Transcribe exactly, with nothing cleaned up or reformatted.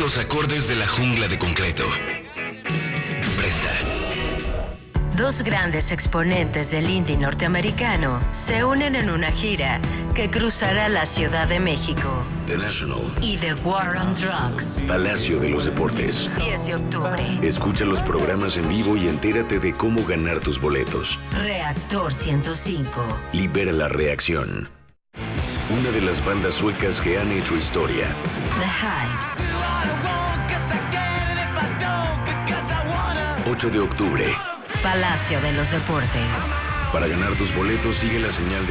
los acordes de la jungla de concreto. Presta. Dos grandes exponentes del indie norteamericano se unen en una gira que cruzará la Ciudad de México. The National Y The War on Drugs. Palacio de los Deportes. diez de octubre. Escucha los programas en vivo y entérate de cómo ganar tus boletos. Reactor ciento cinco. Libera la reacción. Una de las bandas suecas que han hecho historia. The Hives. ocho de octubre. Palacio de los Deportes. Para ganar tus boletos sigue la señal de